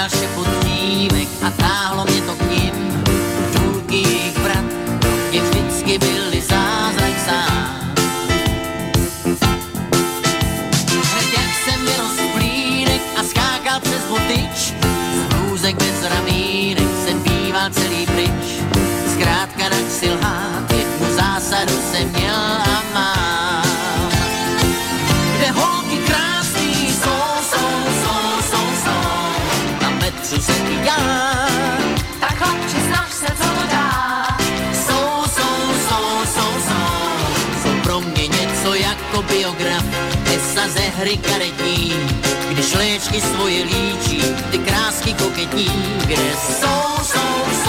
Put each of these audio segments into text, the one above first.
hrál šepot dívek a táhlo mě to k nim. Důlky jejich brat, mě vždycky byli zázrak sám. Hned jak jsem vyrost plínek a skákal přes botyč, z hrůzek bez ramínek jsem býval celý pryč. Zkrátka tak si lhát, jednu zásadu jsem měl a mám. Kde holky krásný jsou, na metru jsem i já. Tak chlapči, snaž se, co to dá. Jsou pro mě něco jako biograf, esa ze hry karetní. Když léčky svoje líčí, ty krásky koketní. Kde jsou,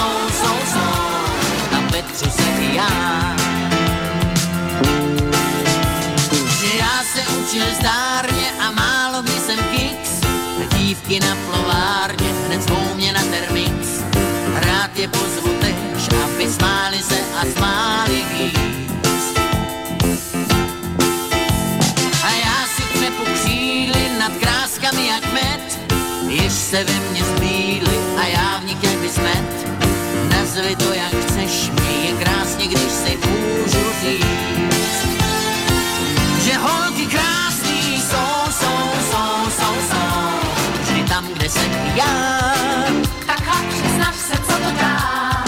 na metru jsem i já. Že já se učil zdárně a málo kdy jsem kiks. Dívky na plovárně hned zvou mě na termix. Rád je pozvu tež, aby smáli se a smáli víc. A já si třepu křídly nad kráskami jak med, jež se ve mně zblídly a já v nich jak bys med. Nazvi to jak chceš, mě je krásně, když si můžu říct, že holky krásný jsou, vždy tam, kde jsem já. Tak chlapči, snaž se, co to dá.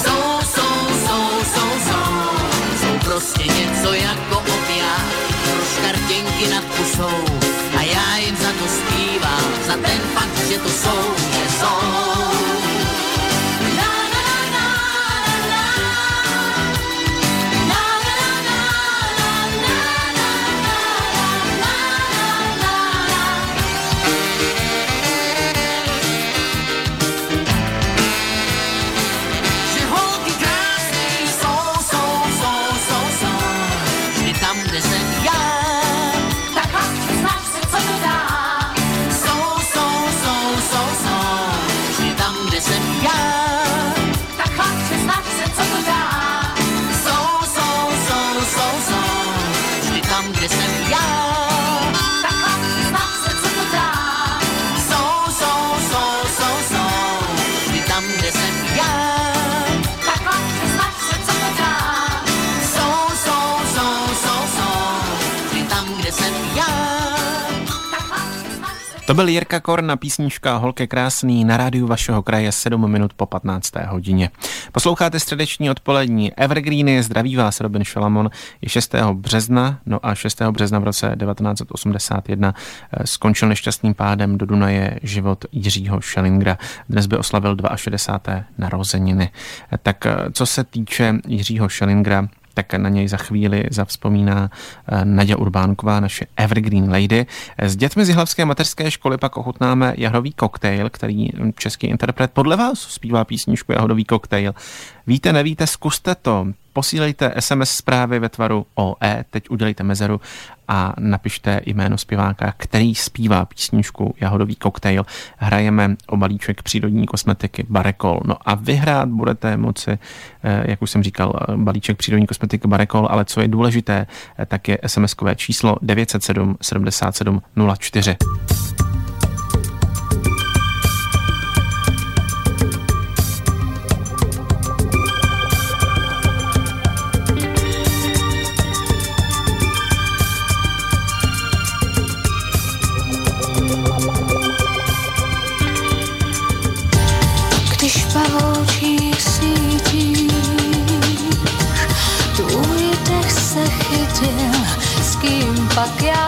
Jsou prostě něco jako opiát, pro škartěnky nad pusou. A já jim za to zpívám, za ten fakt, že to jsou, že jsou. To byl Jirka Korn a písnička Holky krásný na rádiu vašeho kraje 7 minut po 15. hodině. Posloucháte středeční odpolední Evergreeny, zdraví vás Robin Šalamon. Je 6. března, no a 6. března v roce 1981 skončil nešťastným pádem do Dunaje život Jiřího Schellingra. Dnes by oslavil 62. narozeniny. Tak co se týče Jiřího Schellingra, tak na něj za chvíli zavzpomíná Naďa Urbánková, naše Evergreen Lady. S dětmi z jihlavské mateřské školy pak ochutnáme jahodový koktejl, který český interpret podle vás zpívá písničku Jahodový koktejl. Víte, nevíte, zkuste to. Posílejte SMS zprávy ve tvaru OE, teď udělejte mezeru a napište jméno zpěváka, který zpívá písničku Jahodový koktejl. Hrajeme o balíček přírodní kosmetiky Barekol. No a vyhrát budete moci, jak už jsem říkal, balíček přírodní kosmetiky Barekol, ale co je důležité, tak je SMS-kové číslo 907 77 04. Pak já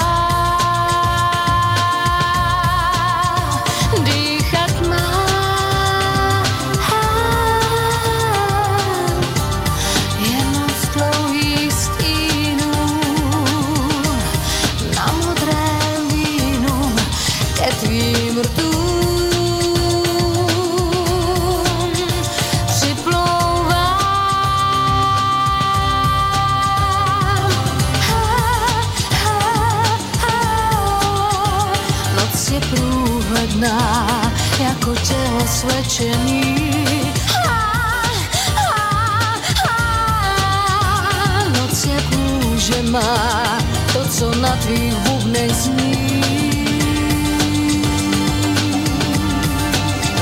dýchat mám jenom z dlouhých stínů na modrém vínu ke tvým rtům jako tělo svečený. Noc je kůže má, to, co na tvých bubnech zní.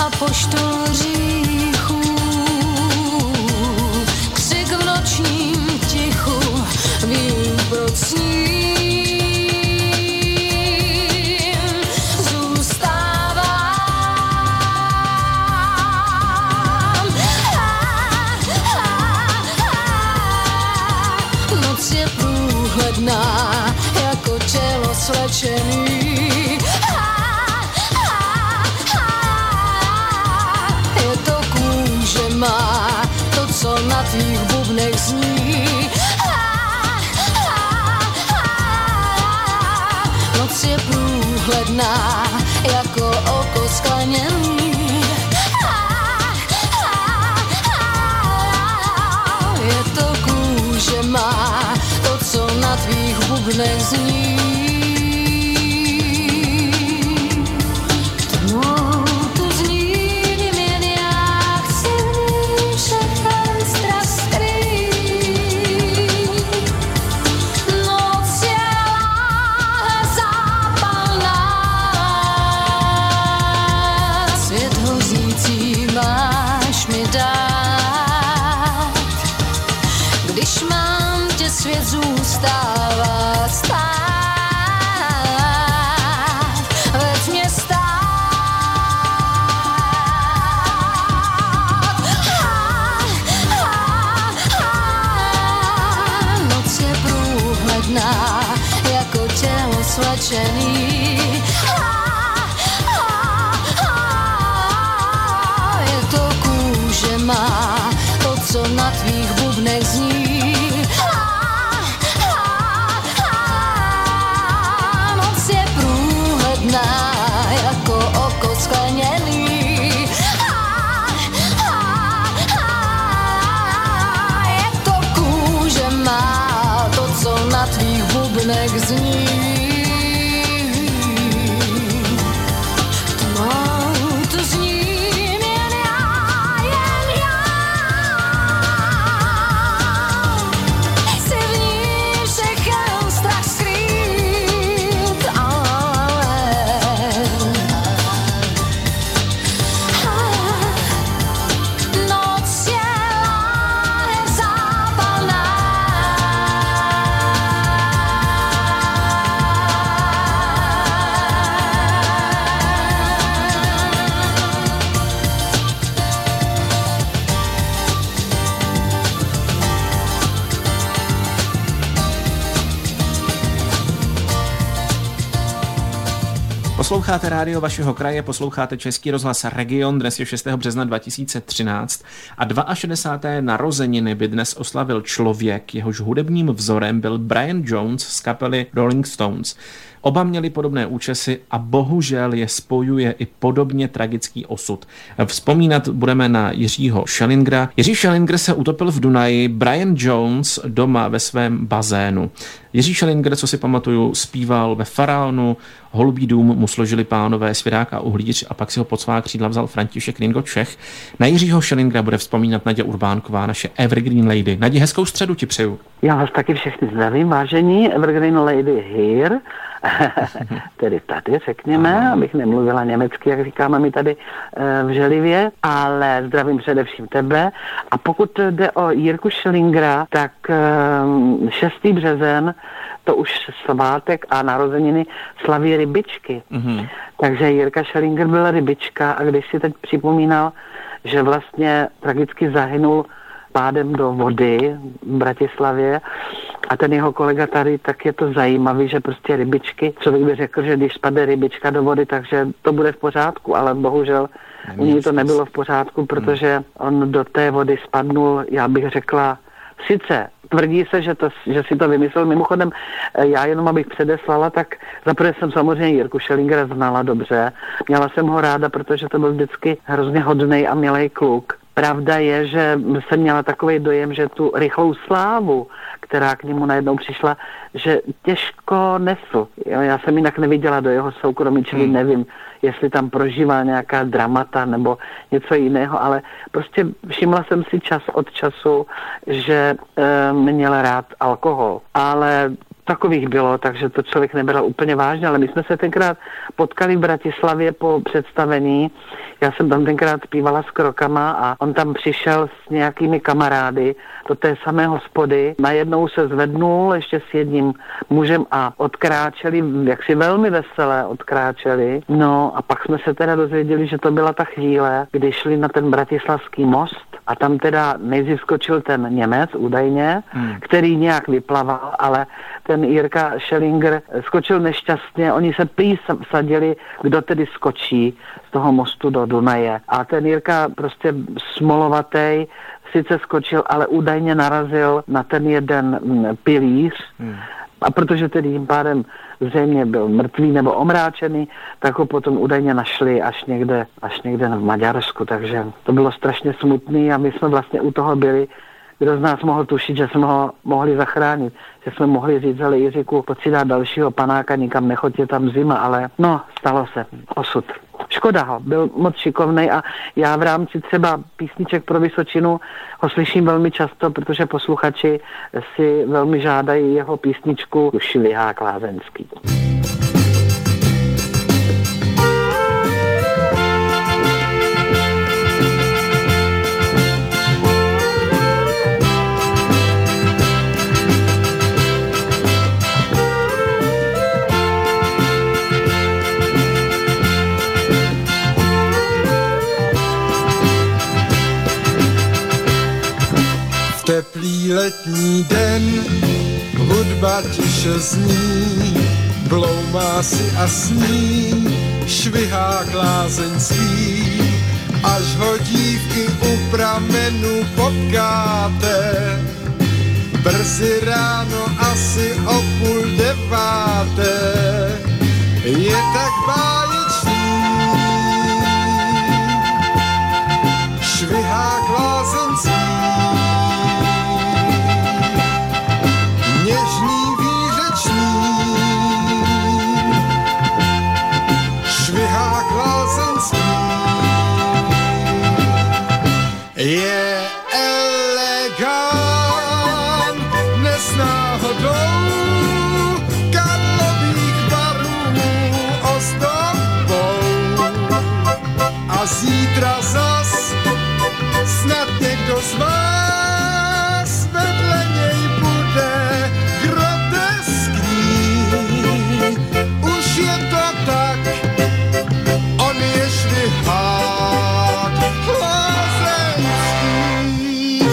a poštol říchů. Křik v nočním tichu, vím proč sním. Noc je průhledná, jako tělo slečený. Je to kůže má, to, co na tvých bubnech zní. Noc je průhledná, jako oko skleněný. Je to kůže má, to, co na tvých bubnech zní. Tmou tu zním jen já, chci v ní všechen strach skrýt. Noc je láhe zápalná, svět hořící máš mi dát. Když mám tě, svět zůstává stát. Veď mě stát. Noc je průhledná, jako tělo svlečený. Je to kůže má, to, co na tvých bubnech zní. Noc je průhledná, jako oko skleněný. Je to kůže má, to, co na tvých bubnech zní. Tmou tu zním jen já, jen já. Chci v ní všechen strach skrýt, noc je láhev zápalná. Posloucháte rádio vašeho kraje, posloucháte Český rozhlas Region, dnes je 6. března 2013 a 62. narozeniny by dnes oslavil člověk, jehož hudebním vzorem byl Brian Jones z kapely Rolling Stones. Oba měli podobné účesy a bohužel je spojuje i podobně tragický osud. Vzpomínat budeme na Jiřího Schellingera. Jiří Schellinger se utopil v Dunaji, Brian Jones doma ve svém bazénu. Jiří Schellinger, co si pamatuju, zpíval ve Faraonu, Holubí dům mu složili pánové Svěrák a Uhlíř a pak si ho pod svá křídla vzal František Ringo Čech. Na Jiřího Schellingera bude vzpomínat Naděja Urbánková, naše Evergreen Lady. Nadě, hezkou středu ti přeju. Já vás taky všechny zdravím, vážení Evergreen Lady here. Tedy tady, řekněme, abych nemluvila německy, jak říkáme my tady v Želivě, ale zdravím především tebe. A pokud jde o Jirku Schellingera, tak 6. březen, to už svátek a narozeniny slaví rybičky. Mm-hmm. Takže Jirka Schellinger byl rybička a když si teď připomínal, že vlastně tragicky zahynul pádem do vody v Bratislavě a ten jeho kolega tady, tak je to zajímavý, že prostě rybičky, člověk by řekl, že když spadne rybička do vody, takže to bude v pořádku, ale bohužel u něj to nebylo v pořádku, protože on do té vody spadnul, já bych řekla, sice tvrdí se, že si to vymyslel. Mimochodem, já jenom abych předeslala, tak zaprvé jsem samozřejmě Jirku Schellingera znala dobře. Měla jsem ho ráda, protože to byl vždycky hrozně hodnej a milej kluk. Pravda je, že jsem měla takový dojem, že tu rychlou slávu, která k němu najednou přišla, že těžko nesl. Já jsem jinak neviděla do jeho soukromí, čili nevím, jestli tam prožívá nějaká dramata nebo něco jiného, ale prostě všimla jsem si čas od času, že měl rád alkohol. Ale takových bylo, takže to člověk nebral úplně vážně, ale my jsme se tenkrát potkali v Bratislavě po představení. Já jsem tam tenkrát zpívala s Krokama a on tam přišel s nějakými kamarády do té samé hospody. Najednou se zvednul ještě s jedním mužem a odkráčeli, jaksi velmi veselé odkráčeli. No a pak jsme se teda dozvěděli, že to byla ta chvíle, kdy šli na ten bratislavský most a tam teda nejdřív skočil ten Němec údajně, který nějak vyplaval, ale ten Jirka Schellinger skočil nešťastně, oni se prý vsadili, kdo tedy skočí z toho mostu do Dunaje. A ten Jirka prostě smolovatej sice skočil, ale údajně narazil na ten jeden pilíř. A protože tedy tím pádem zřejmě byl mrtvý nebo omráčený, tak ho potom údajně našli až někde v Maďarsku. Takže to bylo strašně smutný a my jsme vlastně u toho byli. Kdo z nás mohl tušit, že jsme ho mohli zachránit, že jsme mohli říct, ale Jiříku, pojď si dát dalšího panáka, nikam nechoď, je tam zima, ale no, stalo se, osud. Škoda ho, byl moc šikovnej a já v rámci třeba písniček pro Vysočinu ho slyším velmi často, protože posluchači si velmi žádají jeho písničku Švihák lázeňský. Teplý letní den, hudba tiše zní, bloumá si a sní, švihák lázeňský, až ho dívky u pramenu potkáte. Brzy ráno asi o 8:30, je tak báječný, švihák lázeňský. Něžný, výřečný, švihák lázeňský, je elegant, dnes náhodou Karlových Varů ozdobou. A zítra zas snad někdo z vás vedle něj bude groteskní. Už je to tak, on je švihák lázeňský.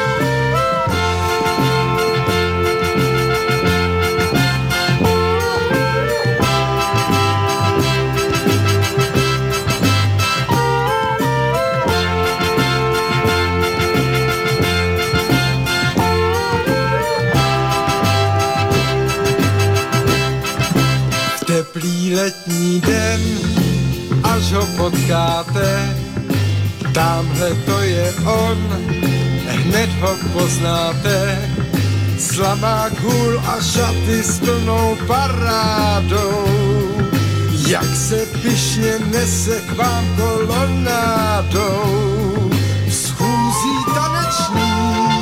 Teplý letní den, až ho potkáte, tamhle to je on, hned ho poznáte. Slamák, hůl a šaty s plnou parádou, jak se pyšně nese k vám kolonádou. Schůzí taneční,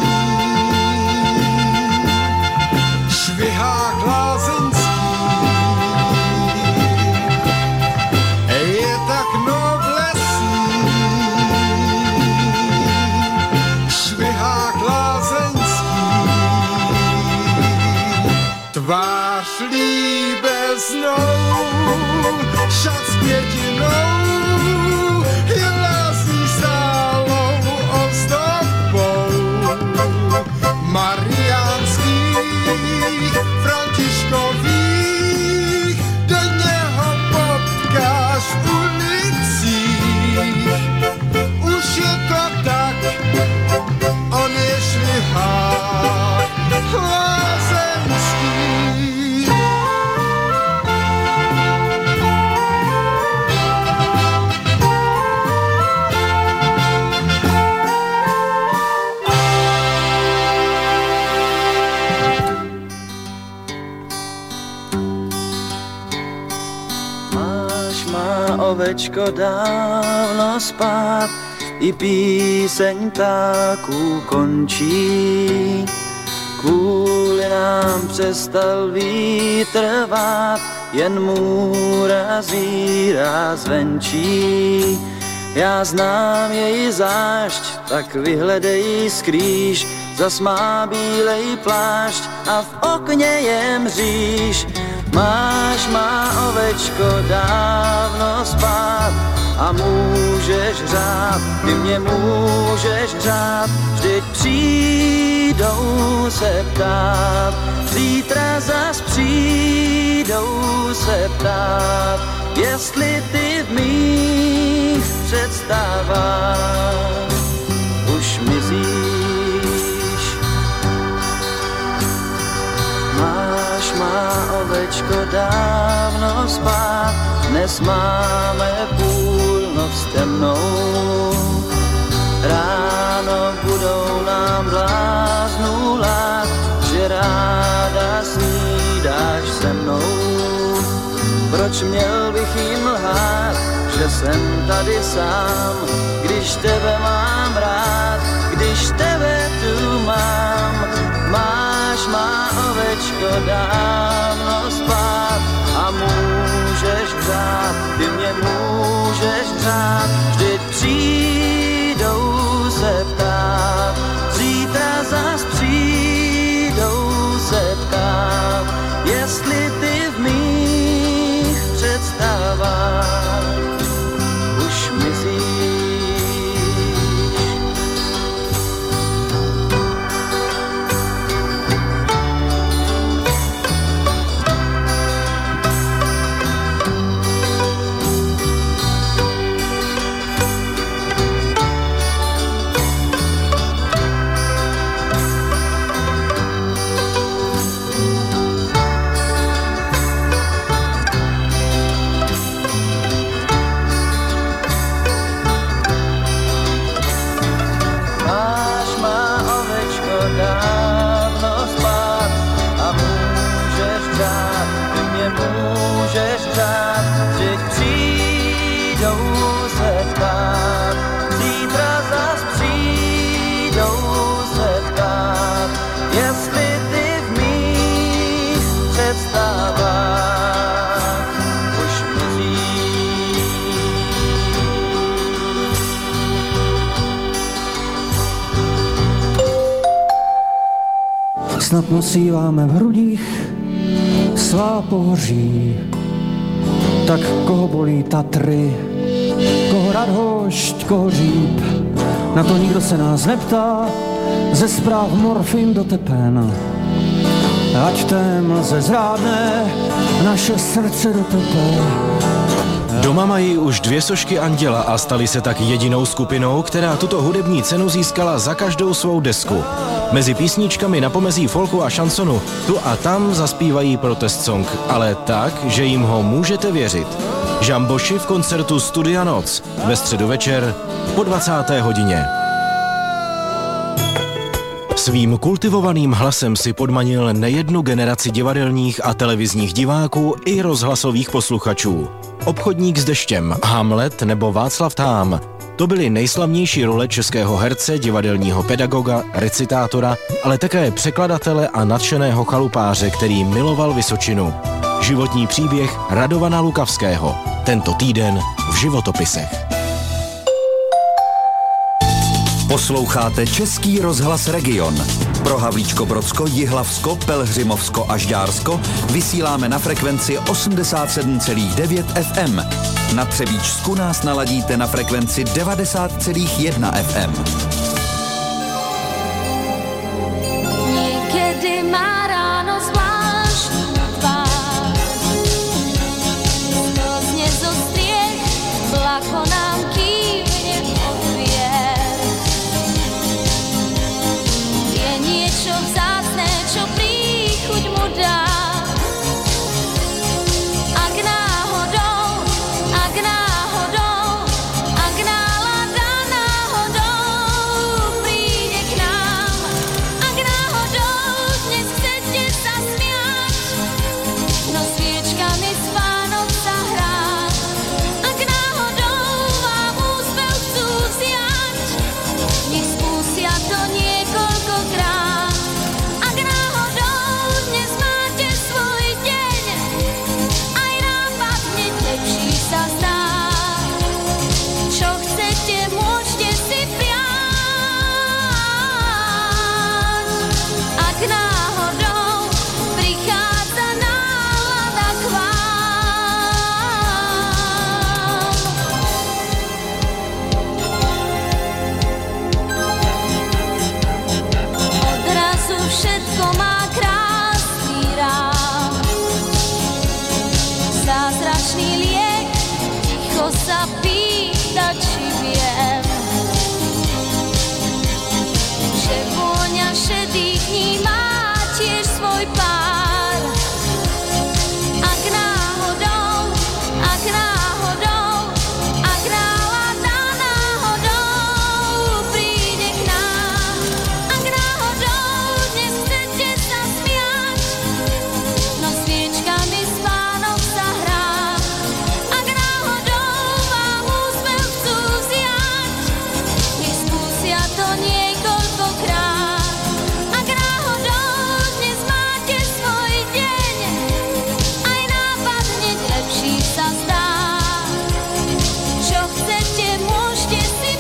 švihák lázeňský, je tak noblesní, švihák lázeňský, tvář líbeznou, šat s květinou, je lásní stálou ozdobou. Mariánských, Františkových, denně ho potkáš v ulicích. Už je to tak, on je švihák lázeňský. Ovečko dávno spát, i píseň ptáků končí. kvůli nám přestal vítr vát, jen můra zírá zvenčí. Já znám její zášť, tak vyhledej skrýž, zas má bílej plášť a v okně je mříž. Máš má ovečko dávno spát a můžeš řád, ty mě můžeš řád, vždyť přijdou se ptát, zítra zas přijdou se ptát, jestli ty v mých představách už mizíš. Máš má ovečko dávno spát, dnes máme půlnoc temnou. Ráno budou nám bláznu lát, že ráda snídáš se mnou. Proč měl bych jim lhát, že jsem tady sám, když tebe mám rád, když tebe tu mám. Máš má ovečko dávno spát a můžeš hřát, ty mě můžeš hřát, vždyť přijdou se ptát, zítra zas přijdou se ptát, jestli ty v mých představách už mizíš. Snad nosíváme v hrudích svá pohoří. Tak koho bolí Tatry, koho Radhošť, koho Říp, na to nikdo se nás neptá, ze zpráv morfin do tepen. Ať té mlze zrádné, naše srdce do tepe. Doma mají už 2 sošky Anděla a stali se tak jedinou skupinou, která tuto hudební cenu získala za každou svou desku. Mezi písničkami na pomezí folku a šansonu tu a tam zaspívají protest song, ale tak, že jim ho můžete věřit. Žamboši v koncertu Studia Noc ve středu večer po 20. hodině. Svým kultivovaným hlasem si podmanil nejednu generaci divadelních a televizních diváků i rozhlasových posluchačů. Obchodník s deštěm, Hamlet nebo Václav Tám. To byly nejslavnější role českého herce, divadelního pedagoga, recitátora, ale také překladatele a nadšeného chalupáře, který miloval Vysočinu. Životní příběh Radovana Lukavského. Tento týden v životopisech. Posloucháte Český rozhlas Region. Pro Havlíčko-Brodsko, Jihlavsko, Pelhřimovsko a Žďársko vysíláme na frekvenci 87,9 FM. Na Třebíčsku nás naladíte na frekvenci 90,1 FM. Někdy má ráno zvláštní tvář, hrozně zostriech, blako nám kývne odvier. Je niečo vzácne, čo príchuť mu dá. Ak náhodou, ak nálada náhodou sa pýtať, či viem, že vôňa šedých dní má tiež svoj pár. Ak náhodou, ak náhodou, ak nálada náhodou príde k nám, ak náhodou dnes chcete sa smiať, no sviečkami z Vánok sa hrá. Ak náhodou vám úsmev chcú vziať, nech skúsia to niekoľkokrát. Ak náhodou dnes máte svoj deň, aj nápad hneď lepší sa zdá. Čo chcete, môžete si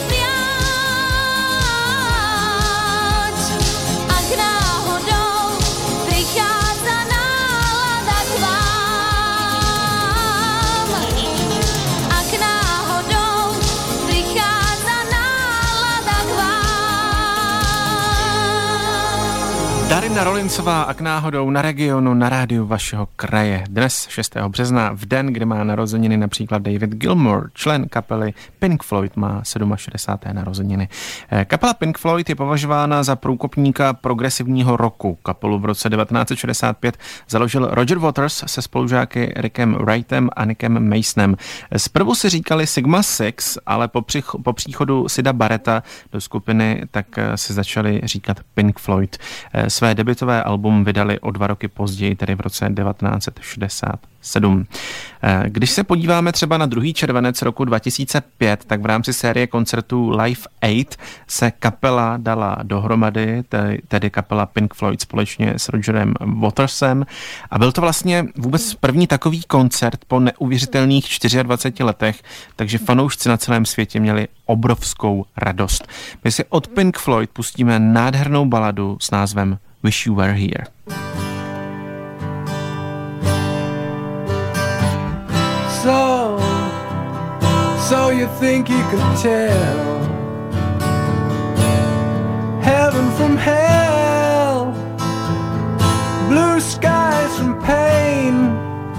priať. Ak náhodou prichádza nálada k vám, ak náhodou prichádza nálada k vám. Darina Rolincová, ak náhodou na Regionu, na rádiu vašeho kraje. Dnes 6. března, v den, kdy má narozeniny například David Gilmour, člen kapely Pink Floyd, má 67. narozeniny. Kapela Pink Floyd je považována za průkopníka progresivního roku. Kapelu v roce 1965 založil Roger Waters se spolužáky Rickem Wrightem a Nickem Masonem. Zprvu si říkali Sigma Six, ale po příchodu Sida Barretta do skupiny tak si začali říkat Pink Floyd. Své debutové album vydali o 2 roky později, tedy v roce 1967. Když se podíváme třeba na 2. červenec roku 2005, tak v rámci série koncertů Live 8 se kapela dala dohromady, tedy kapela Pink Floyd společně s Rogerem Watersem, a byl to vlastně vůbec první takový koncert po neuvěřitelných 24 letech, takže fanoušci na celém světě měli obrovskou radost. My si od Pink Floyd pustíme nádhernou baladu s názvem Wish You Were Here. So you think you can tell heaven from hell, blue skies from pain?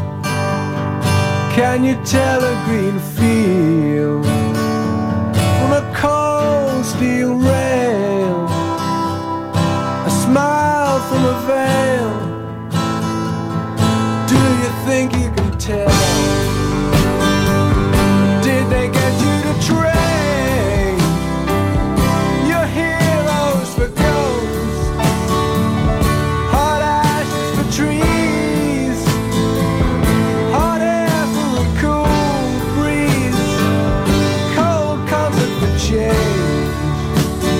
Can you tell a green field from a cold steel rail, a smile from a veil? Do you think you can tell? Did they get you to train your heroes for ghosts, hot ashes for trees, hot air for a cool breeze, cold comfort for change?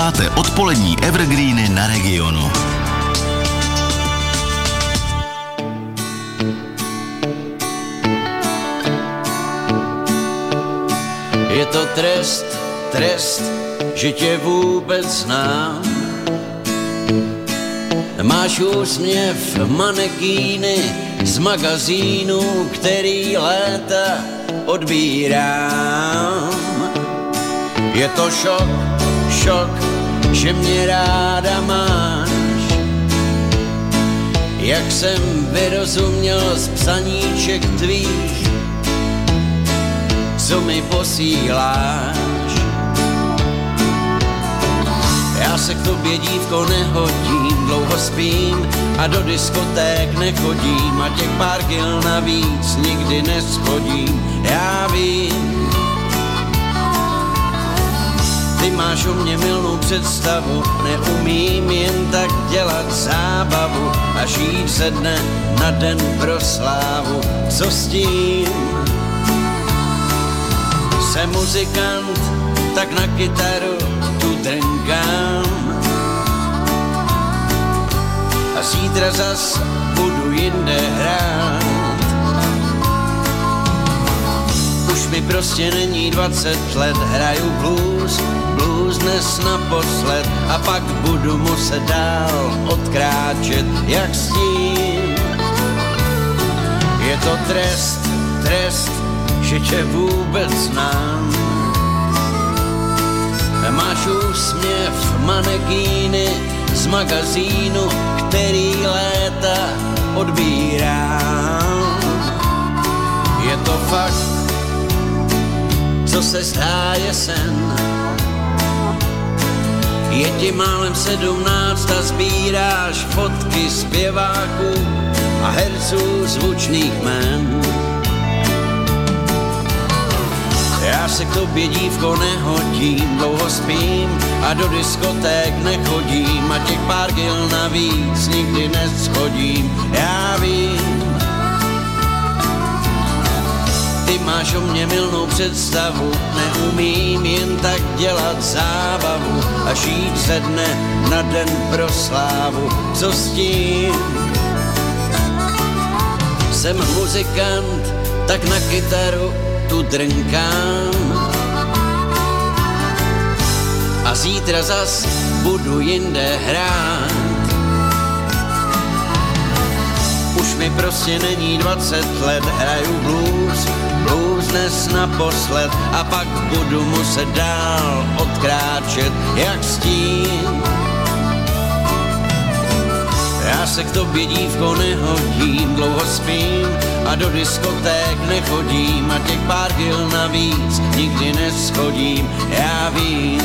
Posloucháte odpolední Evergreeny na Regionu. Je to trest, že tě vůbec znám. Máš úsměv manekíny z magazínu, který léta odbírám. Je to šok, že mě ráda máš. Jak jsem vyrozuměl z psaníček tvých, co mi posíláš. Já se k tobě, dívko, nehodím, dlouho spím a do diskoték nechodím a těch pár kil navíc nikdy neschodím. Já vím, ty máš o mě mylnou představu, neumím jen tak dělat zábavu a žít ze dne na den pro slávu. Co s tím? Jsem muzikant, tak na kytaru tu drnkám. A zítra zas budu jinde hrát. Už mi prostě není 20 let, hraju blues dnes naposled. A pak budu muset dál odkráčet, jak s tím. Je to trest, že tě vůbec znám. Máš úsměv manekíny z magazínu, který léta odbírám. Je to fakt, co se zdá je sen. Je ti málem 17 a sbíráš fotky zpěváků a herců zvučných jmen. Já se k tobě, dívko, nehodím, dlouho spím a do diskoték nechodím a těch pár kil navíc nikdy neschodím. Já vím, ty máš o mě mylnou představu, neumím jen tak dělat zábavu a žít ze dne na den pro slávu. Co s tím? Jsem muzikant, tak na kytaru tu drnkám. A zítra zas budu jinde hrát. Už mi prostě není 20 let, hraju blues dnes naposled. A pak budu muset dál odkráčet, jak s tím. Já se k tobě, dívko, nehodím, dlouho spím a do diskoték nechodím a těch pár kil navíc nikdy neschodím. Já vím,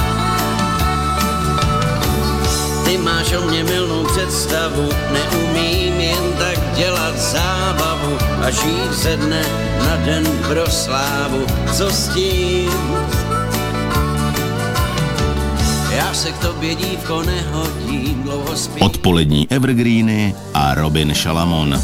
ty máš o mě mylnou představu, neumím jen tak dělat zábavu a žít ze dne na den pro slávu. Co s tím? Já se k tobě, dívko, nehodím, dlouho spím. Odpolední Evergreeny a Robin Šalamon.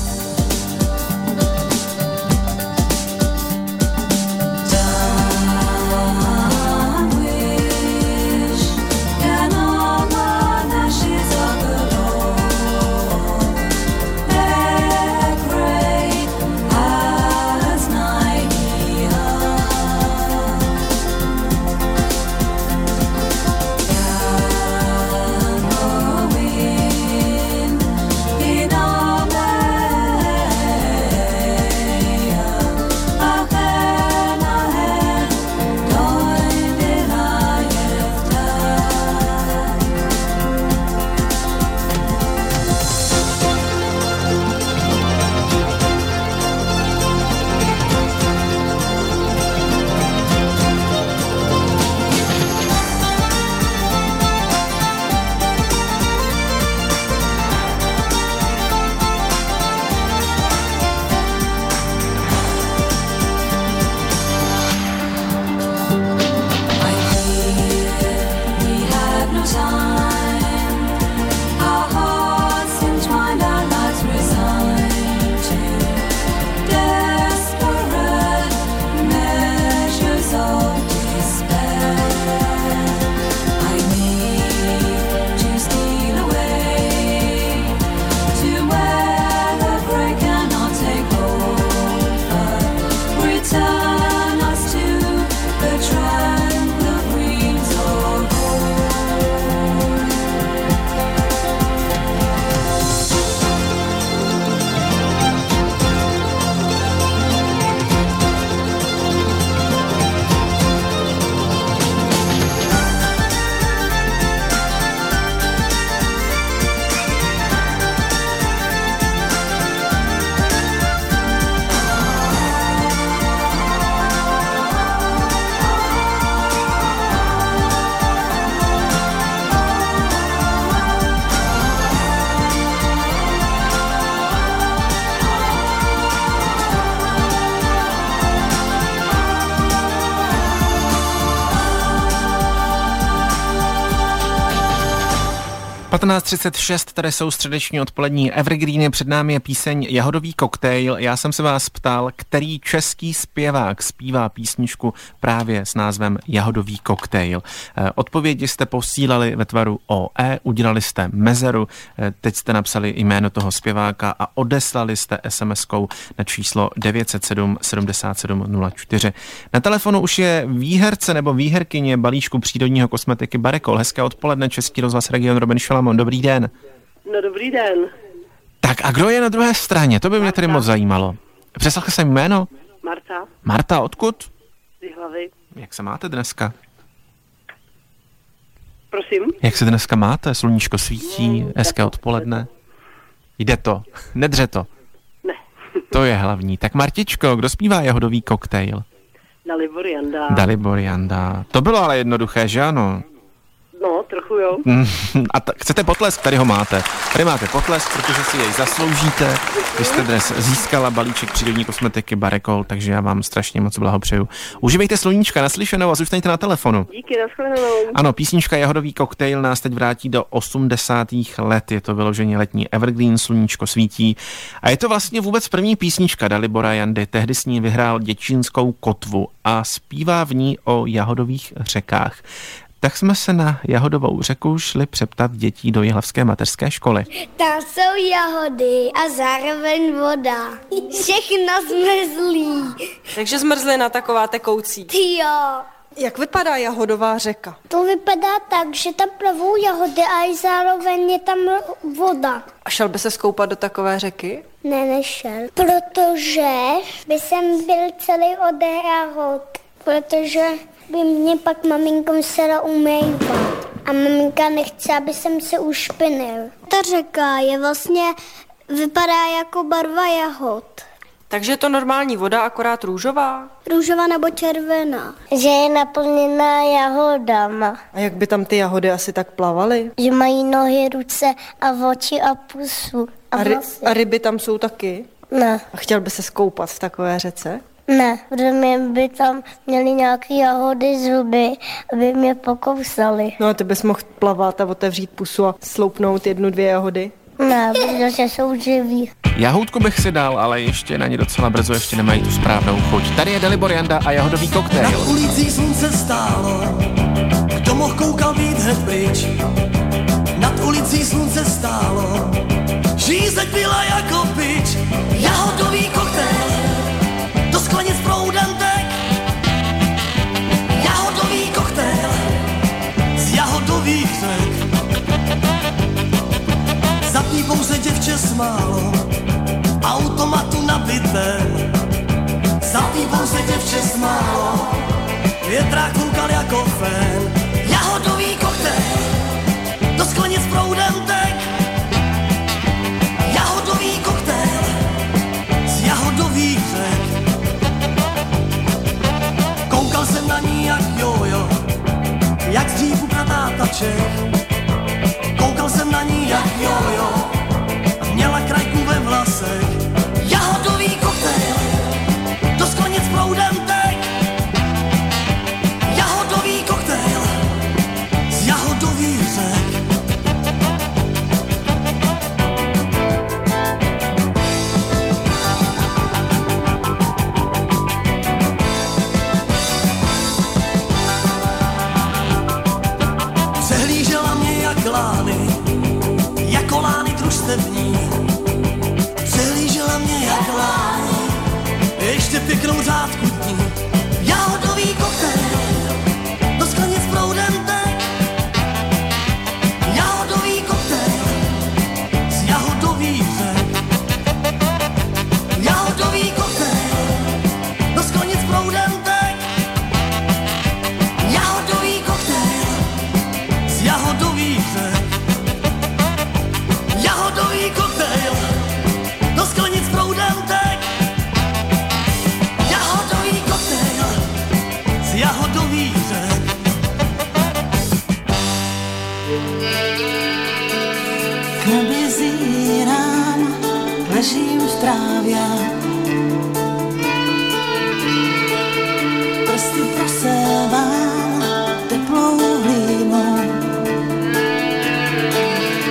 15:36, tady jsou středeční odpolední Evergreeny, před námi je píseň Jahodový koktejl. Já jsem se vás ptal, který český zpěvák zpívá písničku právě s názvem Jahodový koktejl. Odpovědi jste posílali ve tvaru OE, udělali jste mezeru, teď jste napsali jméno toho zpěváka a odeslali jste SMS-kou na číslo 907 77 04. Na telefonu už je výherce nebo výherkyně balíčku přírodního kosmetiky Barekol. Hezké odpoledne, Český rozhlas Region, Robin Šalamon. Dobrý den. No dobrý den. Tak a kdo je na druhé straně? To by mě tedy moc zajímalo. Přeslechl jsem jméno? Marta. Marta, odkud? Z Jihlavy. Jak se máte dneska? Prosím? Jak se dneska máte? Sluníčko svítí, hezké odpoledne. Jde to, nedře to. Ne. To je hlavní. Tak Martičko, kdo zpívá Jahodový koktejl? Dalibor Janda. Dalibor Janda. To bylo ale jednoduché, že ano? No, trochu jo. A chcete potlesk, tady ho máte. Tady máte potlesk, protože si jej zasloužíte. Vy jste dnes získala balíček přírodní kosmetiky Barekol, takže já vám strašně moc blahopřeju. Užívejte sluníčka, naslyšenou a zůstaňte na telefonu. Díky, nashledanou. Ano, písnička Jahodový koktejl nás teď vrátí do 80. let. Je to vyloženě letní evergreen, sluníčko svítí. A je to vlastně vůbec první písnička Dalibora Jandy. Tehdy s ní vyhrál Děčínskou kotvu a zpívá v ní o jahodových řekách. Tak jsme se na Jahodovou řeku šli přeptat dětí do jihlavské mateřské školy. Tam jsou jahody a zároveň voda. Všechno zmrzlý. Takže zmrzlina taková tekoucí. Jo. Jak vypadá Jahodová řeka? To vypadá tak, že tam plavou jahody a i zároveň je tam voda. A šel by se skoupat do takové řeky? Ne, nešel. Protože by jsem byl celý od jahod. Protože by mě pak maminka musela umývat. A maminka nechce, aby jsem se ušpinil. Ta řeka je vlastně, vypadá jako barva jahod. Takže je to normální voda, akorát růžová? Růžová nebo červená. Že je naplněná jahodama. A jak by tam ty jahody asi tak plavaly? Že mají nohy, ruce a oči a pusu. A ryby tam jsou taky? Ne. A chtěl by se skoupat v takové řece? Ne, protože mě by tam měly nějaké jahody zuby, aby mě pokousaly. No a ty bys mohl plavat a otevřít pusu a sloupnout 1-2 jahody? Ne, protože jsou živí. Jahoutku bych si dal, ale ještě na ně docela brzo, ještě nemají tu správnou chuť. Tady je Dalibor Janda a Jahodový koktejl. Na ulicích slunce stálo, kdo mohl koukal být hned pryč. Nad ulicí slunce stálo, žízeň byla jako pič. Jahodový koktejl, do sklenic proudem tek. Jahodový koktejl, z jahodových řek. Zapní pouze děvče smálo, automatu nabitém. Zapní pouze děvče smálo, větrák koukal jako fén. Jahodový koktejl, do sklenic proudem tek. Jahodový koktejl, z jahodových řek. Koukal jsem na ní jak jojo, jak z dřívu pratátaček. Koukal jsem na ní jak jojo, měla krajku ve vlasech. Jahodový koktejl, do sklenic proudem tek. Jahodový koktejl, z jahodových řek. Přehlížela mě jak lány, jako lány družstevní. Přehlížela mě jak lány, ještě pěknou řádku dní. Jahodový koktejl, do sklenic proudem tek. Jahodový koktejl, z jahodových řek. Jahodový koktejl, do sklenic proudem tek. Jahodový koktejl, z jahodových řek. Jahodový koktejl, do sklenic proudem tek. Jahodový koktejl, z jahodových řek. K nebi zírám, ležím v trávě. Prsty prosévám teplou hlínou.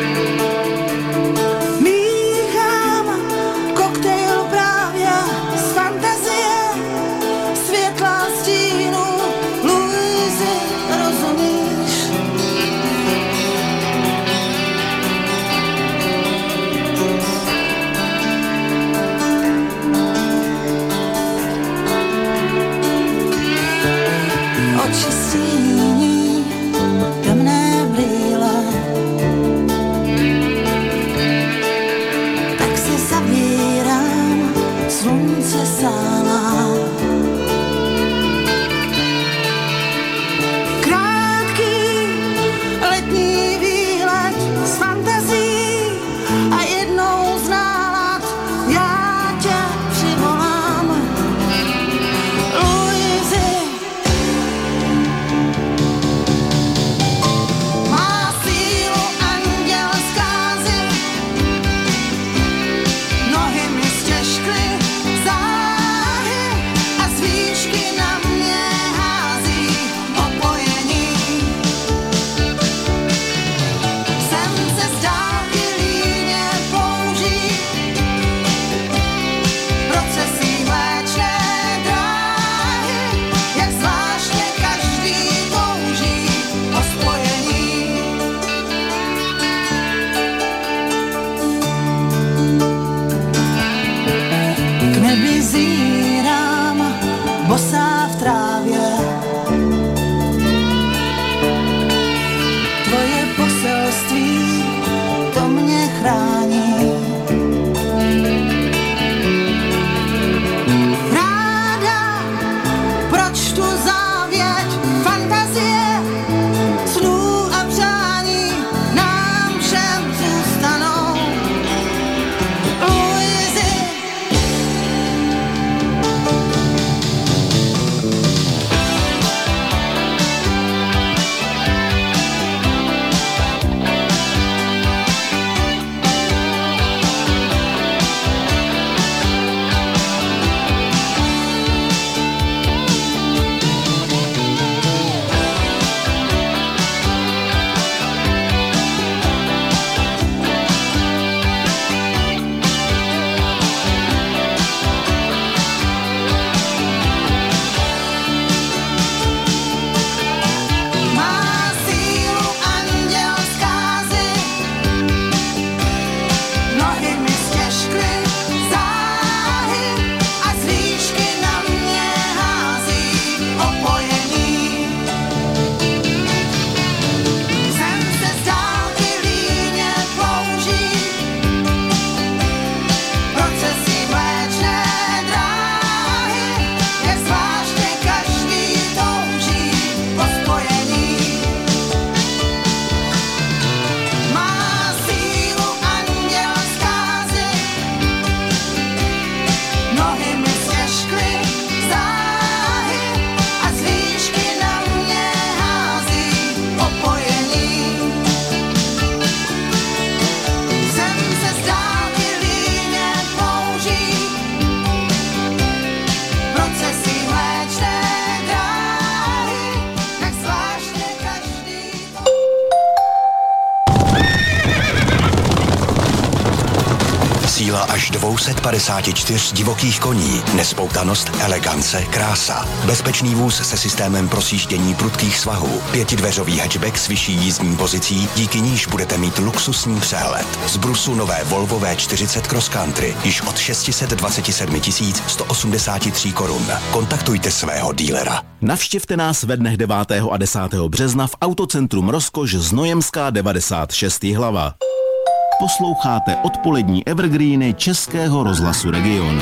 754 divokých koní, nespoutanost, elegance, krása. Bezpečný vůz se systémem prosjíždění prudkých svahů, 5dveřový hatchback s vyšší jízdní pozicí, díky níž budete mít luxusní přehled. Z brusu nové Volvo V40 Cross Country již od 627 183 korun. Kontaktujte svého dílera. Navštivte nás ve dnech 9. a 10. března v Autocentrum Rozkoš Znojemská 96 Jihlava. Posloucháte odpolední evergreeny Českého rozhlasu Region.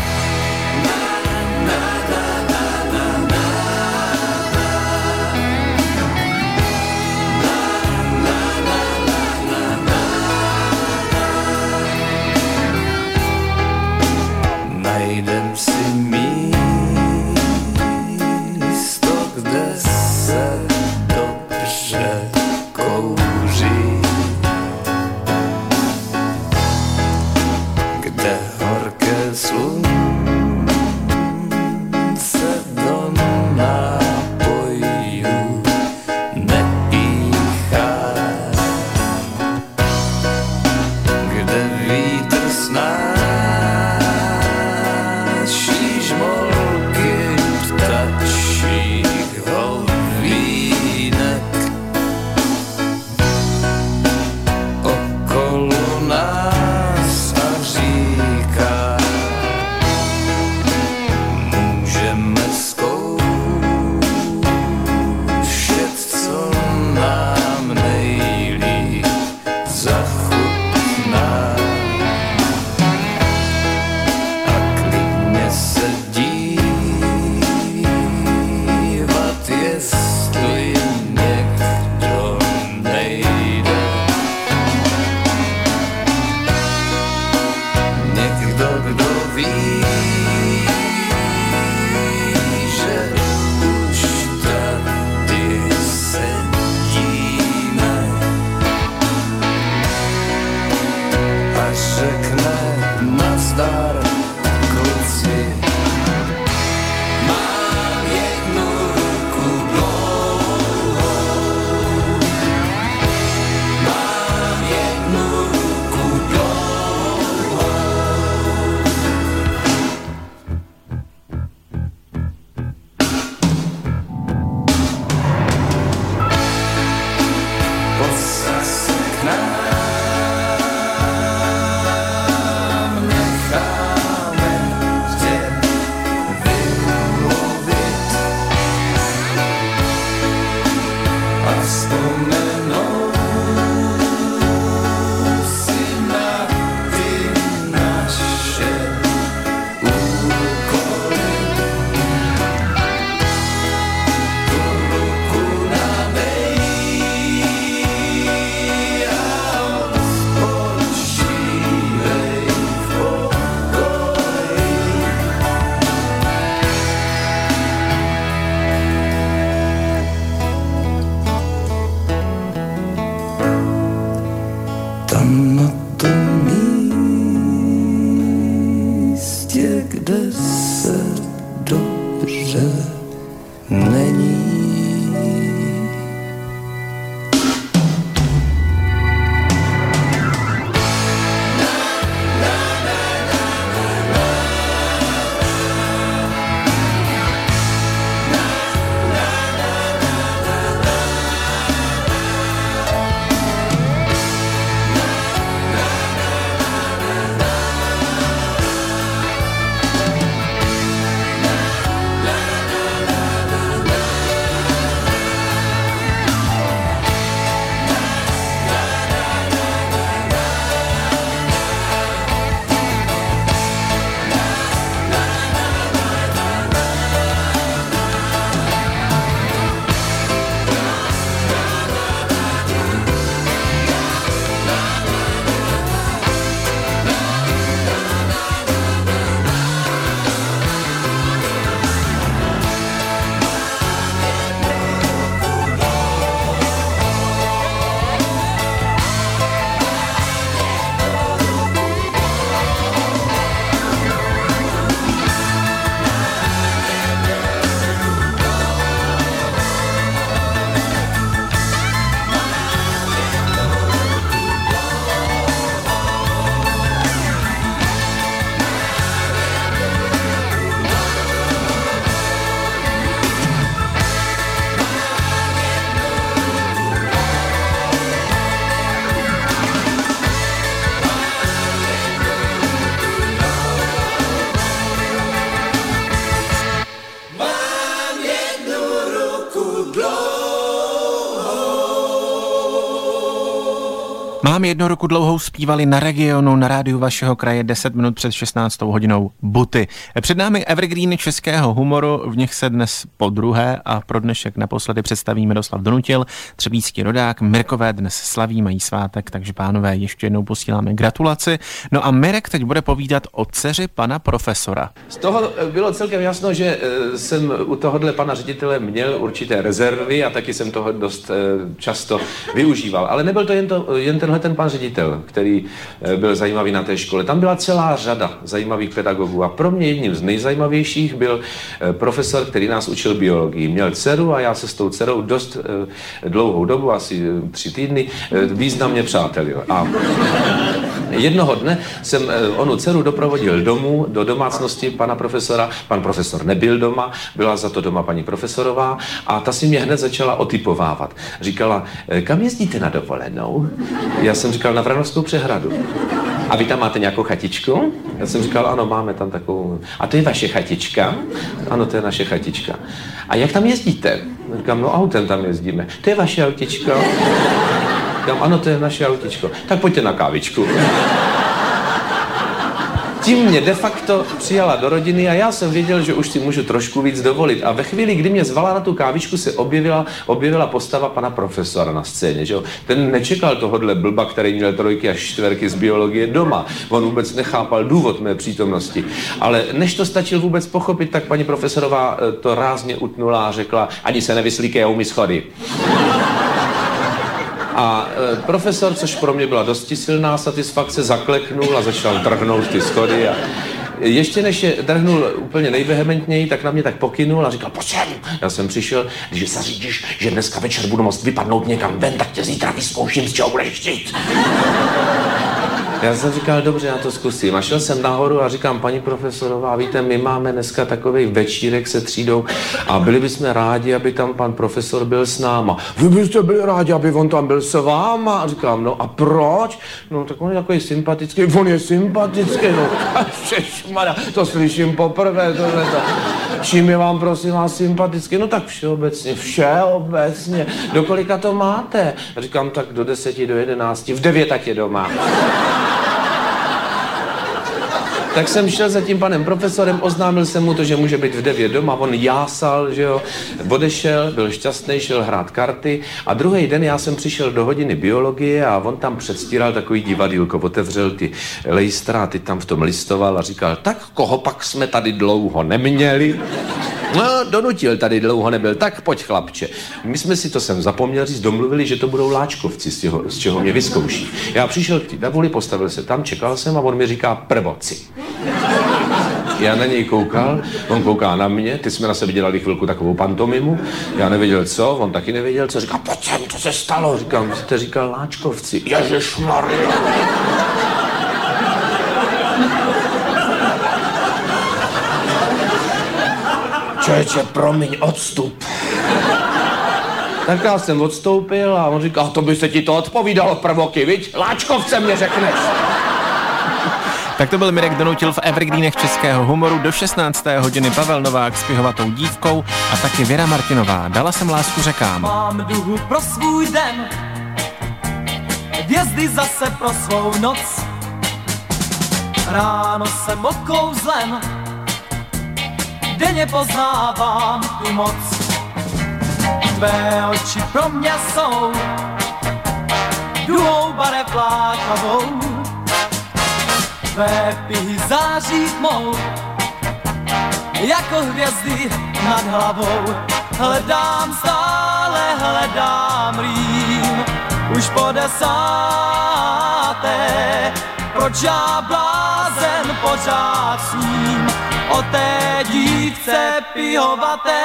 Najdem si místo, kde se dobře kouří, kde horké slunce do nápojů nepíchá, kde vítr snáší žmolky ptačích hovínek. Okolo nás a říká, můžeme zkoušet, co nám nejlíp zachutná. A klidně se dívat, jestli někdo nejde. Někdo, kdo ví, že už tady sedíme, a řekne nazdar, kluci. Mám jednu ruku dlouhou, mám jednu ruku dlouhou. Posaz se k nám necháme tě vymluvit a vzpomenou si na ty naše úkoly. Tu ruku nadej a odpočívej v pokoji. Tam na tom místě, kde se dobře není. Mám 1 roku dlouhou zpívali na Regionu, na rádiu vašeho kraje 10 minut před 16. hodinou Buty. Před námi evergreeny českého humoru, v nich se dnes po druhé a pro dnešek naposledy představí Miroslav Donutil, třebíčský rodák. Mirkové dnes slaví, mají svátek, takže pánové, ještě jednou posíláme gratulaci. No a Mirek teď bude povídat o dceři pana profesora. Z toho bylo celkem jasno, že jsem u tohohle pana ředitele měl určité rezervy a taky jsem toho dost často využíval. Ale nebyl to jen tenhle ten pan ředitel, který byl zajímavý na té škole. Tam byla celá řada zajímavých pedagogů a pro mě jedním z nejzajímavějších byl profesor, který nás učil biologii. Měl dceru a já se s tou dcerou dost dlouhou dobu, asi 3 týdny, významně přátelil. A jednoho dne jsem onu dceru doprovodil domů, do domácnosti pana profesora. Pan profesor nebyl doma, byla za to doma paní profesorová a ta si mě hned začala otypovávat. Říkala, kam jezdíte na dovolenou? Já jsem říkal, na Vranovskou přehradu. A vy tam máte nějakou chatičku? Já jsem říkal, ano, máme tam takovou. A to je vaše chatička? Ano, to je naše chatička. A jak tam jezdíte? Říkám, no autem tam jezdíme. To je vaše autičko? Říkám, ano, to je naše autičko. Tak pojďte na kávičku. Tím mě de facto přijala do rodiny a já jsem věděl, že už si můžu trošku víc dovolit. A ve chvíli, kdy mě zvala na tu kávičku, se objevila postava pana profesora na scéně. Že jo? Ten nečekal tohodle blba, který měl 3 až 4 z biologie doma. On vůbec nechápal důvod mé přítomnosti. Ale než to stačil vůbec pochopit, tak paní profesorová to rázně utnula a řekla, ani se nevyslíkej, já umí schody. A profesor, což pro mě byla dosti silná satisfakce, zakleknul a začal drhnout ty schody. A ještě než je drhnul úplně nejvehementněji, tak na mě tak pokynul a říkal, pojď sem. Já jsem přišel, když se řídíš, že dneska večer budu moct vypadnout někam ven, tak tě zítra vyzkouším, z čeho budeš chtít. Já jsem říkal, dobře, já to zkusím. A šel jsem nahoru a říkám, paní profesorová, víte, my máme dneska takovej večírek se třídou a byli bychom rádi, aby tam pan profesor byl s náma. Vy byste byli rádi, aby on tam byl s váma? A říkám, no a proč? No tak on je takový sympatický, on je sympatický, no šešmada, to slyším poprvé, tohleto. Čím je vám, prosím vás, sympatický? No tak všeobecně. Do kolika to máte? A říkám, tak do 10, do 11, v 9 tak je doma. Tak jsem šel za tím panem profesorem, oznámil jsem mu to, že může být v 9 doma, on jásal, že jo, odešel, byl šťastný, šel hrát karty a druhý den já jsem přišel do hodiny biologie a on tam předstíral takový divadýlko, otevřel ty lejstra a ty tam v tom listoval a říkal, tak koho pak jsme tady dlouho neměli? No, Donutil tady dlouho nebyl, tak pojď chlapče. My jsme si to sem zapomněl říct, domluvili, že to budou Láčkovci, z čeho mě vyzkouší. Já přišel k té tabuli, postavil se tam, čekal jsem a on mi říká prvoci. Já na něj koukal, on kouká na mě, ty jsme na sebe dělali chvilku takovou pantomimu, já nevěděl co, on taky nevěděl co, říká, pojď sem, co se stalo? Říkám, jste říkal Láčkovci. Ježišmarja. Čeče, promiň, odstup. Tak já jsem odstoupil a on říká, to by se ti to odpovídalo prvoky, viď? Láčkovce mě řekneš. Tak to byl Mirek Donutil v evergreenech českého humoru. Do 16. hodiny Pavel Novák s Pihovatou dívkou a taky Věra Martinová. Dala jsem lásku řekám. Mám duhu pro svůj den, hvězdy zase pro svou noc. Ráno jsem okouzlen, denně poznávám tu moc. Tvé oči pro mě jsou duhou barev lákavou. Tvé pihy září tmou, jako hvězdy nad hlavou. Hledám stále, hledám rým, už po 10. Proč já blázen pořád sním o té dívce pihovaté?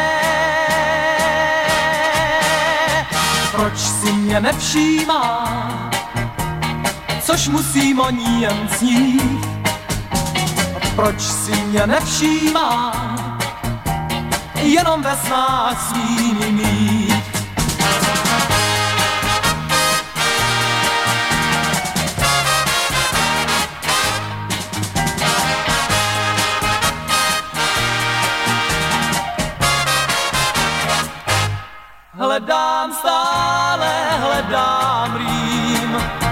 Proč si mě nevšímá, což musím o ní jen snít? Proč si mě nevšímá, jenom ve snách svými mít? Hledám stále, hledám rým,